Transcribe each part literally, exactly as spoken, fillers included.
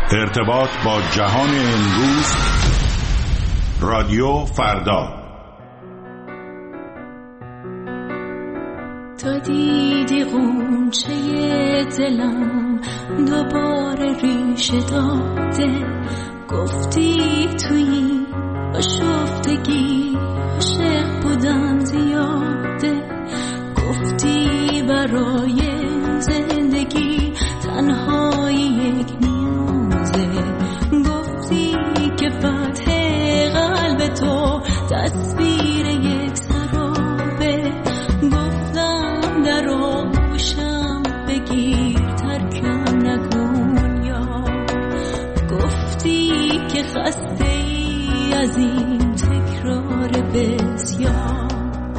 ارتباط با جهان امروز، رادیو فردا. تا دیدی غنچه دلم دوباره ریشه داده، گفتی توی آشفتگی عاشق بودن زیاده، گفتی برای زندگی تنهایی یک نیازه، گفتی که فتح قلب تو تصویر یک سرابه، گفتم در آغوشم بگیر ترکم نکن یا، گفتی که خسته ای از این تکرار بسیار.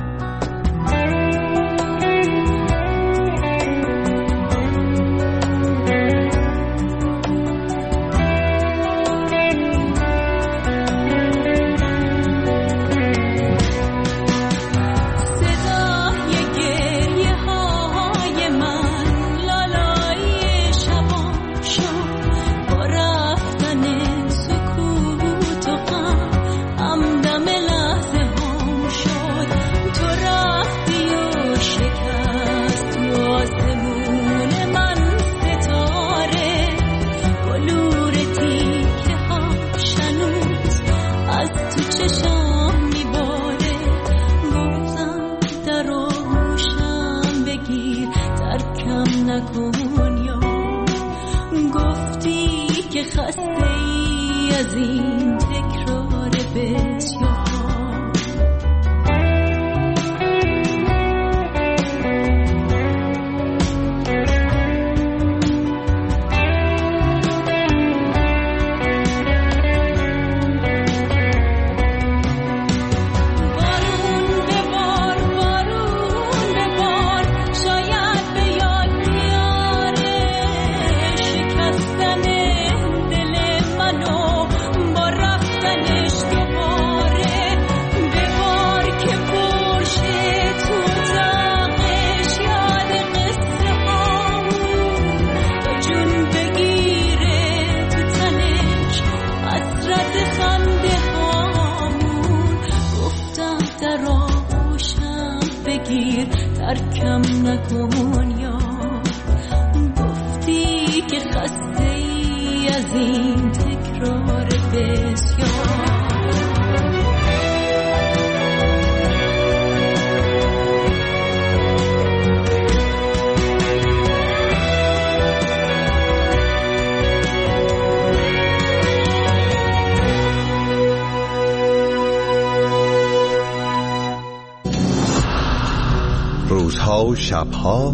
روزها و شبها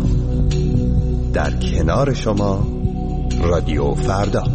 در کنار شما، رادیو فردا.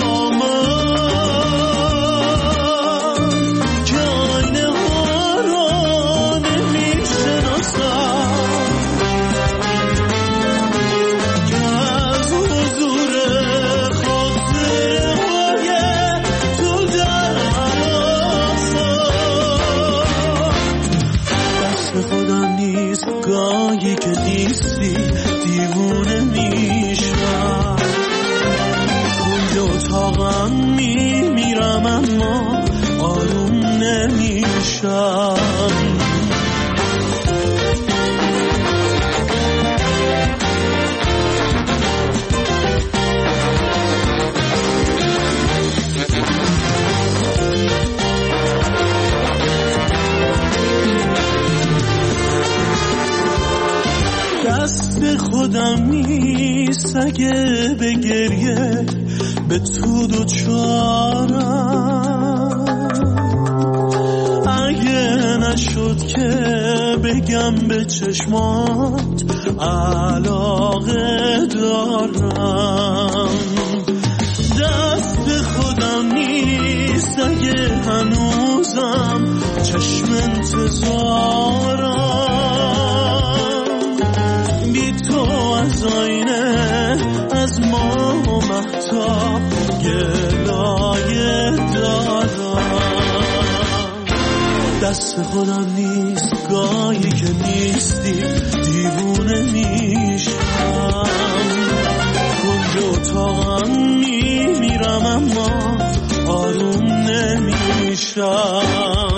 که آینه ها رو باشم. دست خودم نیست اگه به گریه به تو دوچارم، اگه نشد که بگم به چشمات علاقه دارم. دست خودم نیست اگه هنوزم چشم انتظارم، بی تو از آینه از ما و مهتاب گلایه دارم. دست خودم نیست گاهی که نیستی دیوونه میشم، کنج اتاقم میمیرم اما آروم نمیشم.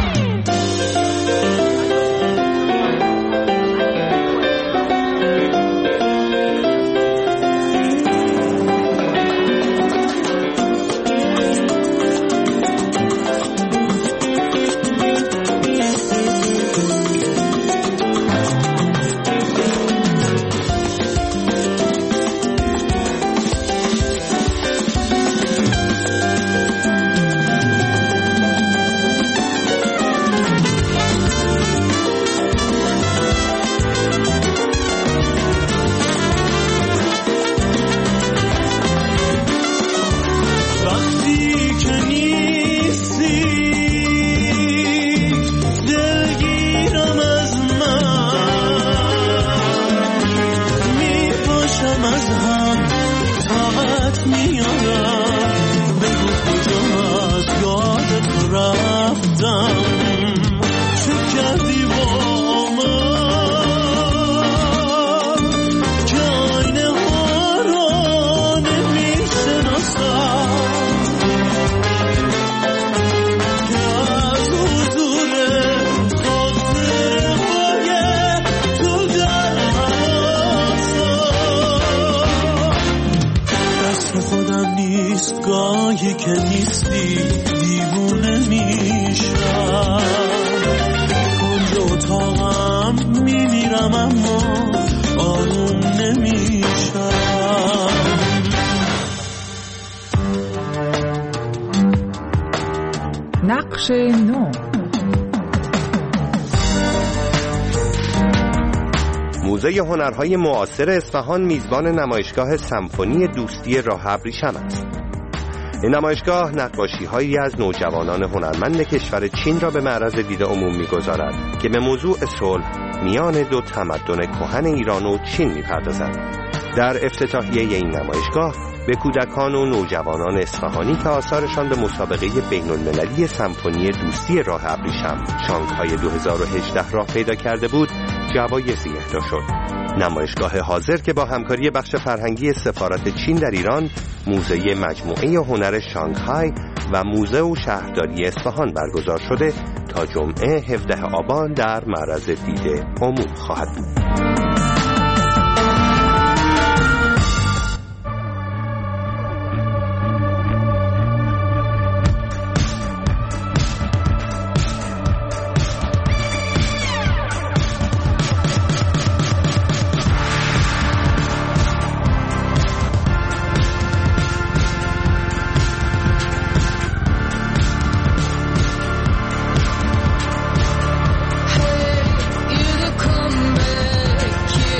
گاهی که نیستی دیوونه میشم، کنج اتاقم میمیرم اما آروم نمیشم. نقش نو. موزه هنرهای معاصر اصفهان میزبان نمایشگاه سمفونی دوستی راه ابریشم است. این نمایشگاه نقاشی‌هایی از نوجوانان هنرمند کشور چین را به معرض دید عموم می‌گذارد که به موضوع صلح میان دو تمدن کهن ایران و چین می‌پردازد. در افتتاحیه این نمایشگاه به کودکان و نوجوانان اصفهانی که آثارشان به مسابقه بین‌المللی سمفونی دوستی راه ابریشم شانگهای دو هزار و هجده راه پیدا کرده بود جوایزی اهدا شد. نمایشگاه حاضر که با همکاری بخش فرهنگی سفارت چین در ایران، موزه مجموعه هنر شانگهای و موزه و شهرداری اصفهان برگزار شده تا جمعه هفدهم آبان در معرض دید عموم خواهد بود. Come back.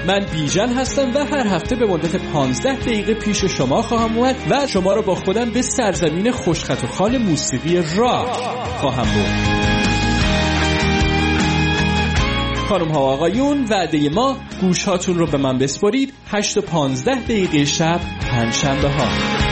من بیژن هستم و هر هفته به مدت پانزده دقیقه پیش شما خواهم اومد و شما رو با خودم به سرزمین خوشخط و خال موسیقی راک خواهم برد. خانم ها و آقایون، وعده ما گوش هاتون رو به من بسپارید. هشت و پانزده دقیقه شب پنجشنبه ها.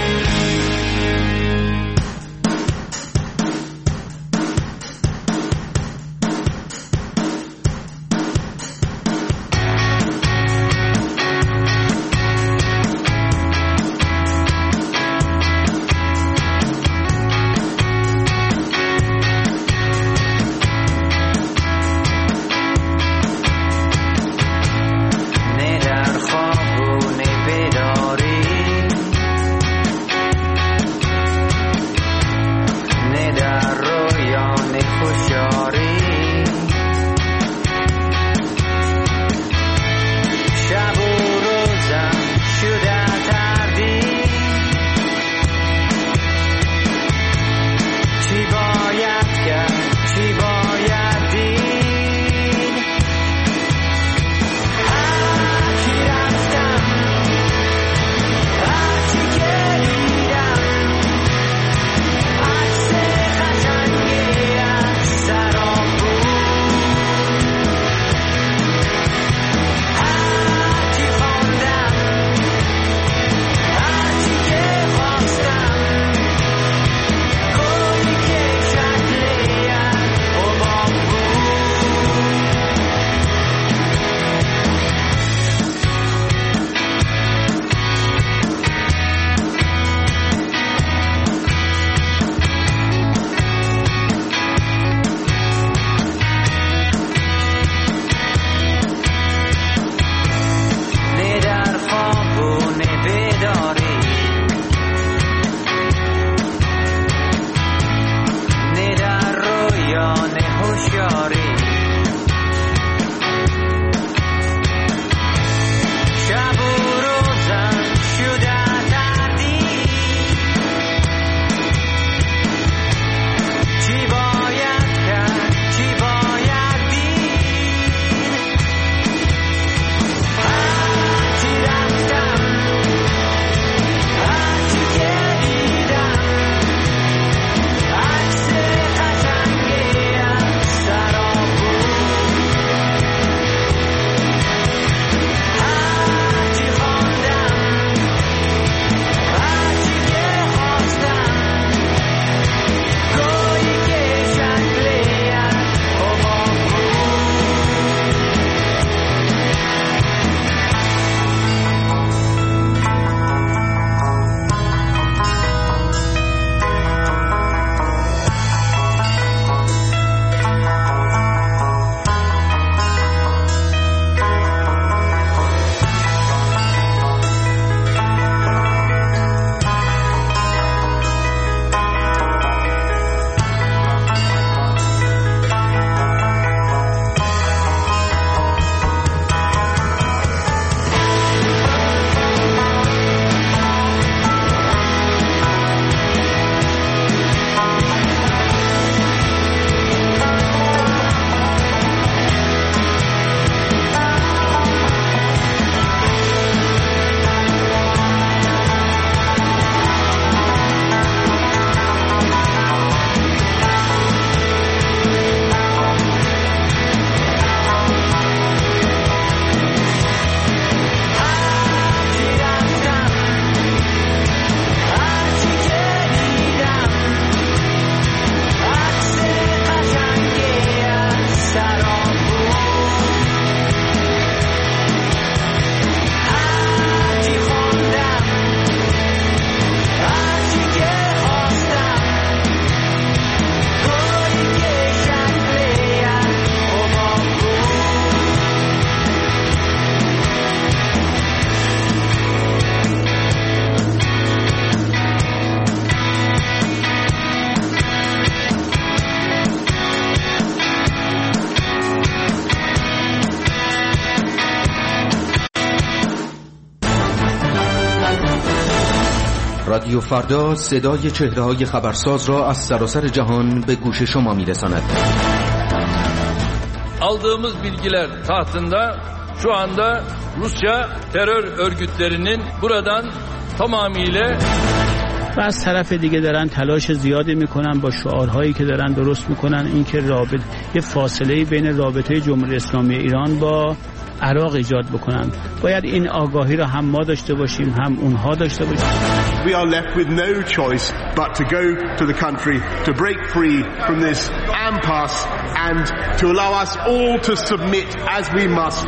رادیو فردا صدای چهره‌های خبرساز را از سراسر جهان به گوش شما می‌رساند. Aldığımız bilgiler tahtında şu anda Rusya terör örgütlerinin buradan tamamıyla و از طرف دیگه دارن تلاش زیادی میکنن با شعارهایی که دارن درست میکنن اینکه رابط یه فاصله بین رابطه جمهوری اسلامی ایران با عراق ایجاد بکنن. باید این آگاهی رو هم ما داشته باشیم هم اونها داشته باشیم. We are left with no choice but to go to the country to break free from this impasse and to allow us all to submit as we must.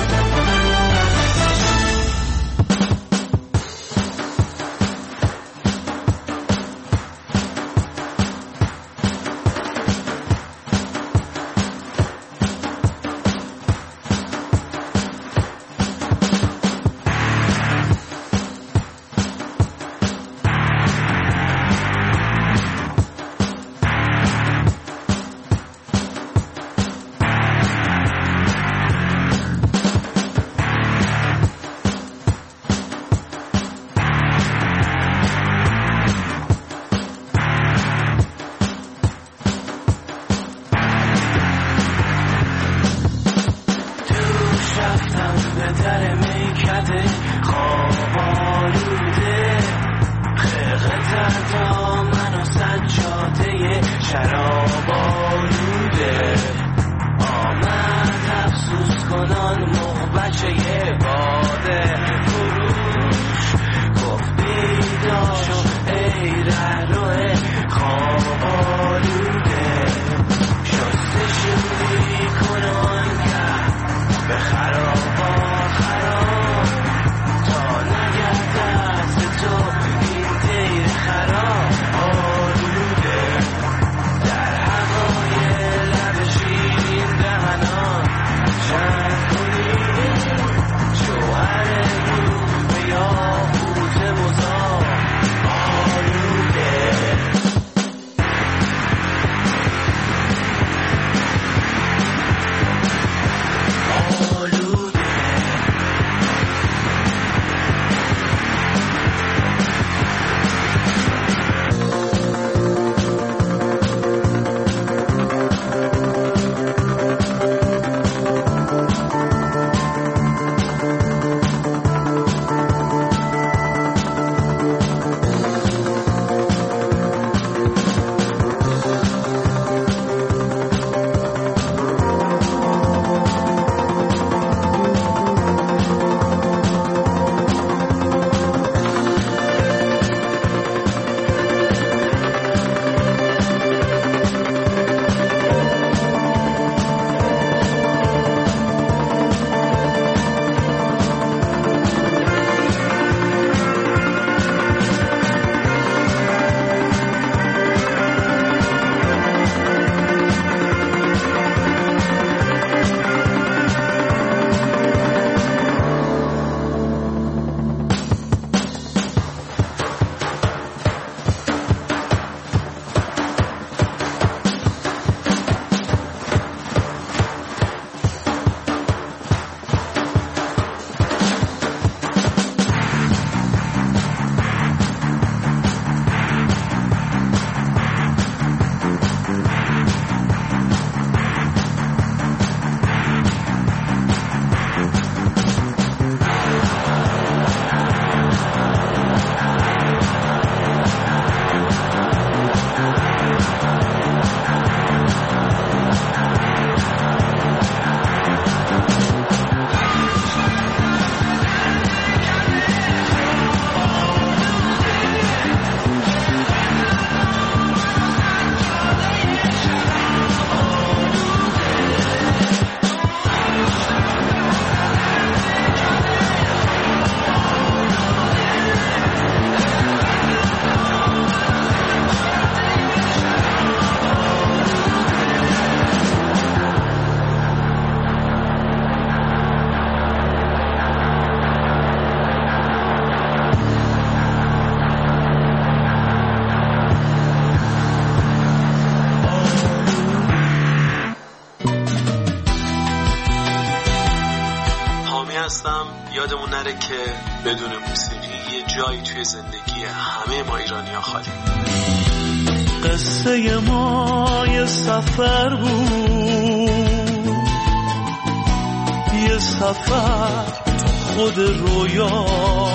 یادمون نره که بدون موسیقی یه جایی توی زندگی همه ما ایرانی‌ها خالی. قصه ما یه سفر بود، یه سفر خود رویا.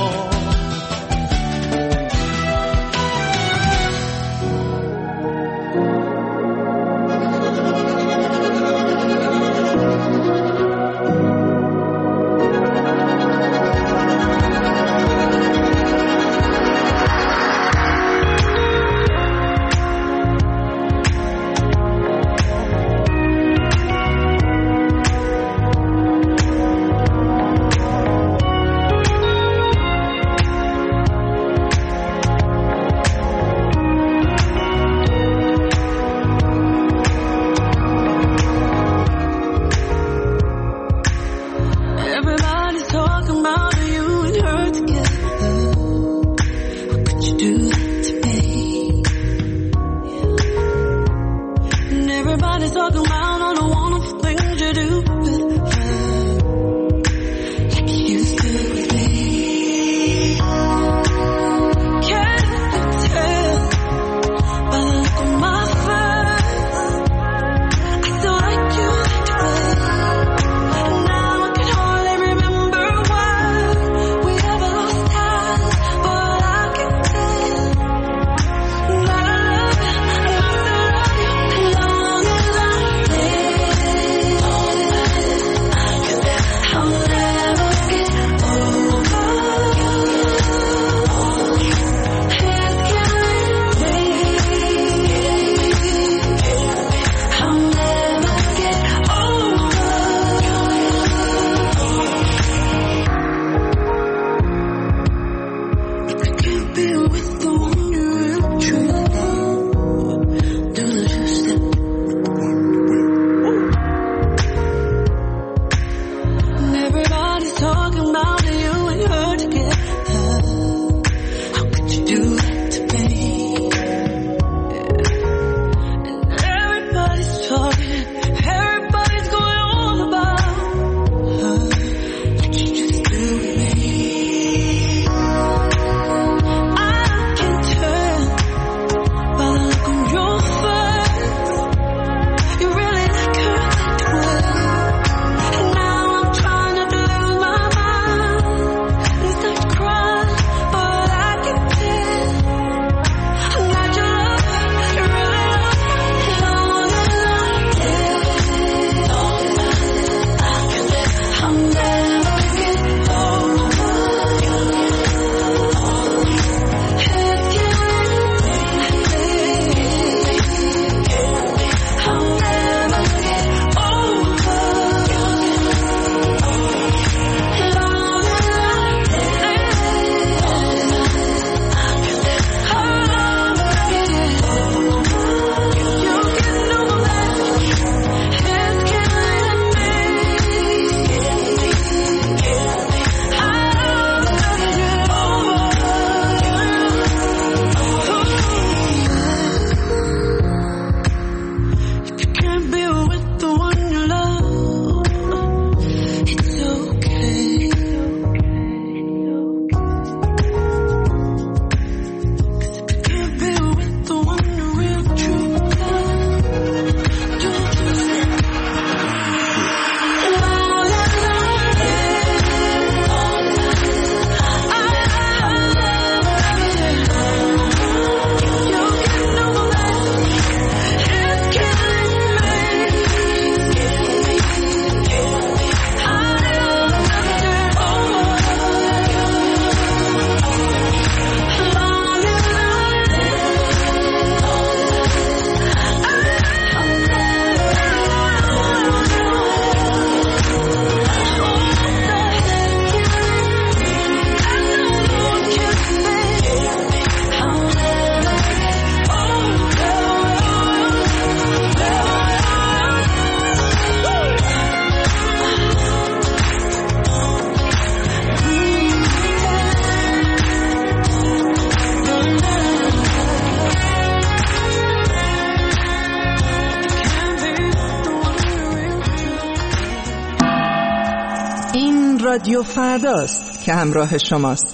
رادیو فرداست که همراه شماست.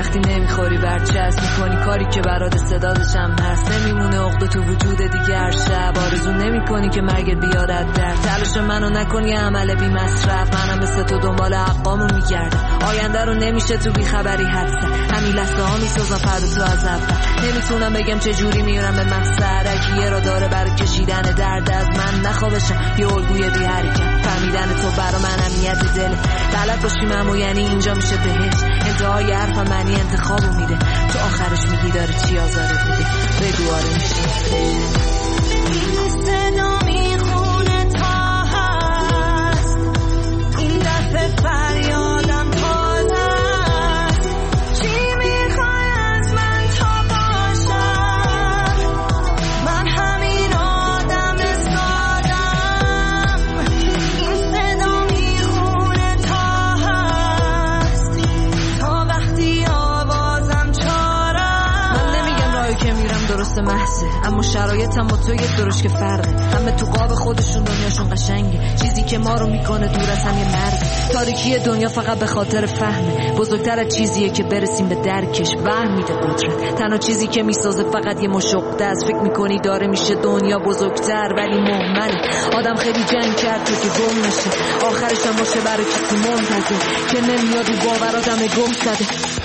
وقتی نمیخوری برچسب میکنی کاری که برات استعدادشم هست، نمیمونه عقده تو وجود دیگر شب، آرزو نمیکنی که مرگت بیارد در تلاش منو نکنی عمل بی مصرف، منم مثل تو دنبال حقامو میگردم، آینده رو نمیشه تو بی خبری حدسه، همین لحظه ها میسازم فردا تو از اول، نمیتونم بگم چه جوری میرم به مقصد، اگه یه را داره برای کشیدن درد از من نخوابشم یه الگوی بی حرکت، فهمیدن تو برا من اهمیت دله، غلط باشیم اما یعنی اینجا میشه بهش، انتهای حرفم معنی انتخابو میده، تو آخرش میگی داره چی آزارت میده، بگو آره میشه این صدا میخونه تا هست، این دفعه فریادم تازه است، چی میخوای از من تا باشم، من همین آدم سادم، این صدا میخونه تا هست، تا وقتی آوازم چارم، من نمیگم راهی که میرم درست محضه، اما شرایطم با تو یه درش که فرقه، همه تو قاب خودشون دنیاشون قشنگه، چیزی که ما رو میکنه دور از هم یه مرز، تاریکی دنیا فقط به خاطر فهمه، بزرگتر از چیزیه که برسیم به درکش، وهم میده قدرت، تنها چیزی که میسازه فقط یه مشقه است، فکر میکنی داره میشه دنیا بزرگتر ولی مهملی، آدم خیلی جنگ کرد تو که گم نشه، آخرش هم باشه برای کسی منتظر که نمیاد و باوراتم گم زده،